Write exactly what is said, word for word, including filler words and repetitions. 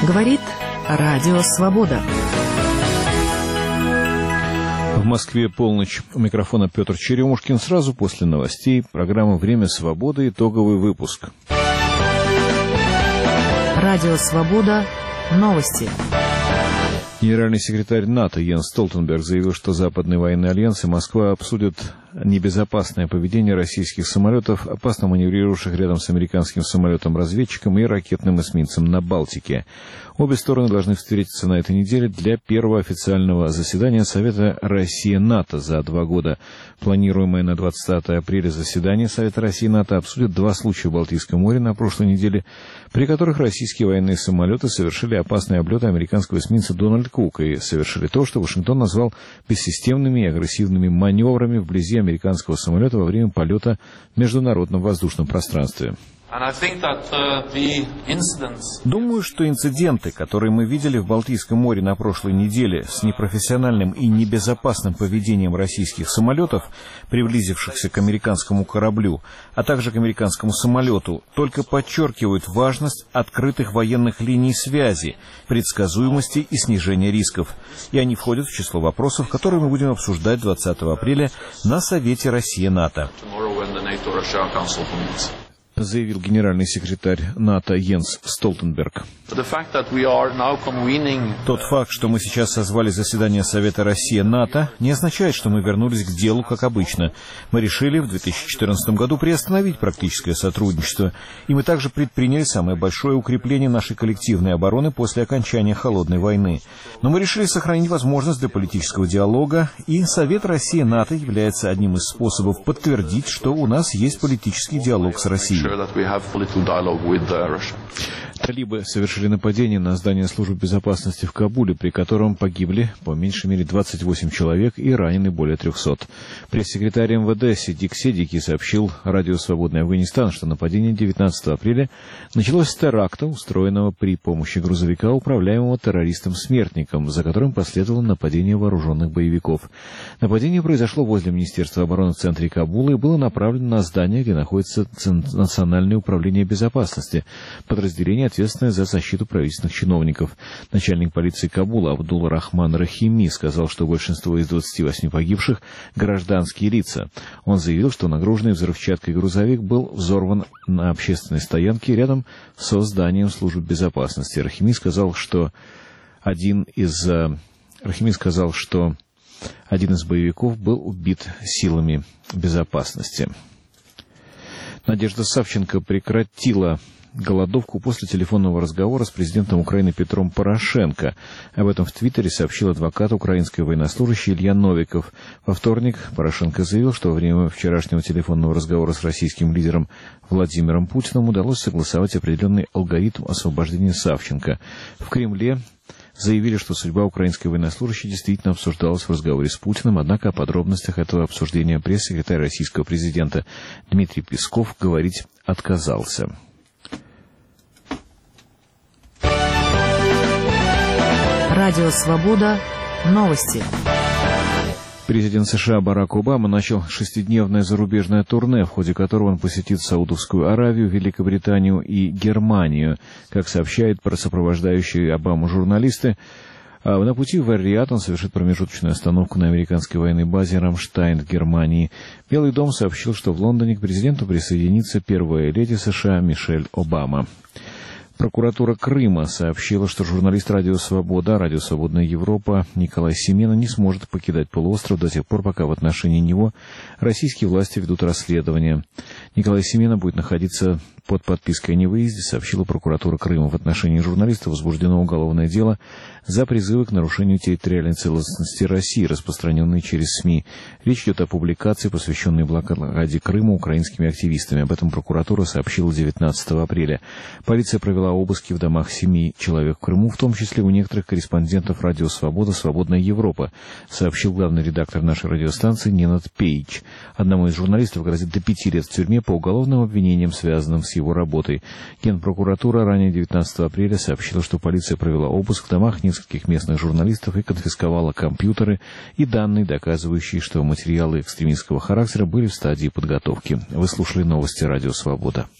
Говорит Радио Свобода. В Москве полночь. У микрофона Петр Черемушкин. Сразу после новостей программа «Время свободы». Итоговый выпуск. Радио Свобода. Новости. Генеральный секретарь НАТО Йенс Столтенберг заявил, что Западный военный альянс и Москва обсудят небезопасное поведение российских самолетов, опасно маневрирующих рядом с американским самолетом-разведчиком и ракетным эсминцем на Балтике. Обе стороны должны встретиться на этой неделе для первого официального заседания Совета Россия-НАТО за два года. Планируемое на двадцатое апреля заседание Совета России-НАТО обсудит два случая в Балтийском море на прошлой неделе, при которых российские военные самолеты совершили опасные облеты американского эсминца «Дональд Кук» и совершили то, что Вашингтон назвал бессистемными и агрессивными маневрами вблизи американского самолета во время полета в международном воздушном пространстве. Думаю, что инциденты, которые мы видели в Балтийском море на прошлой неделе с непрофессиональным и небезопасным поведением российских самолетов, приблизившихся к американскому кораблю, а также к американскому самолету, только подчеркивают важность открытых военных линий связи, предсказуемости и снижения рисков. И они входят в число вопросов, которые мы будем обсуждать двадцатого апреля на Совете Россия-НАТО, заявил генеральный секретарь НАТО Йенс Столтенберг. Тот факт, что мы сейчас созвали заседание Совета Россия-НАТО, не означает, что мы вернулись к делу, как обычно. Мы решили в две тысячи четырнадцатом году приостановить практическое сотрудничество, и мы также предприняли самое большое укрепление нашей коллективной обороны после окончания Холодной войны. Но мы решили сохранить возможность для политического диалога, и Совет Россия-НАТО является одним из способов подтвердить, что у нас есть политический диалог с Россией. Талибы совершили нападение на здание службы безопасности в Кабуле, при котором погибли по меньшей мере двадцать восемь человек и ранены более трехсот. Пресс-секретарь эм вэ дэ Сидик Седики сообщил Радио Свободный Афганистан, что нападение девятнадцатого апреля началось с теракта, устроенного при помощи грузовика, управляемого террористом-смертником, за которым последовало нападение вооруженных боевиков. Нападение произошло возле Министерства обороны в центре Кабула и было направлено на здание, где находится Национальное управление безопасности, подразделение, ответственное за защиту правительственных чиновников. Начальник полиции Кабула Абдул-Рахман Рахими сказал, что большинство из двадцати восьми погибших — гражданские лица. Он заявил, что нагруженный взрывчаткой грузовик был взорван на общественной стоянке рядом со зданием службы безопасности. Рахими сказал, что один из Рахими сказал, что один из боевиков был убит силами безопасности. Надежда Савченко прекратила голодовку после телефонного разговора с президентом Украины Петром Порошенко. Об этом в Твиттере сообщил адвокат украинской военнослужащей Илья Новиков. Во вторник Порошенко заявил, что во время вчерашнего телефонного разговора с российским лидером Владимиром Путиным удалось согласовать определенный алгоритм освобождения Савченко. В Кремле заявили, что судьба украинской военнослужащей действительно обсуждалась в разговоре с Путиным, однако о подробностях этого обсуждения пресс-секретарь российского президента Дмитрий Песков говорить отказался. Радио Свобода. Новости. Президент США Барак Обама начал шестидневное зарубежное турне, в ходе которого он посетит Саудовскую Аравию, Великобританию и Германию. Как сообщают про сопровождающие Обаму журналисты, на пути в Эр-Рияд он совершит промежуточную остановку на американской военной базе «Рамштайн» в Германии. Белый дом сообщил, что в Лондоне к президенту присоединится первая леди США Мишель Обама. Прокуратура Крыма сообщила, что журналист «Радио Свобода», «Радио Свободная Европа» Николай Семена не сможет покидать полуостров до тех пор, пока в отношении него российские власти ведут расследование. Николай Семена будет находиться под подпиской о невыезде, сообщила прокуратура Крыма. В отношении журналиста возбуждено уголовное дело за призывы к нарушению территориальной целостности России, распространенные через СМИ. Речь идет о публикации, посвященной блокаде Крыма украинскими активистами. Об этом прокуратура сообщила девятнадцатого апреля. Полиция провела обыски в домах семи человек в Крыму, в том числе у некоторых корреспондентов «Радио Свобода», «Свободная Европа», сообщил главный редактор нашей радиостанции Ненад Пейдж. Одному из журналистов грозит до пяти лет в тюрьме по уголовным обвинениям, связанным с его работой. Генпрокуратура ранее девятнадцатого апреля сообщила, что полиция провела обыск в домах нескольких местных журналистов и конфисковала компьютеры и данные, доказывающие, что материалы экстремистского характера были в стадии подготовки. Вы слушали новости «Радио Свобода».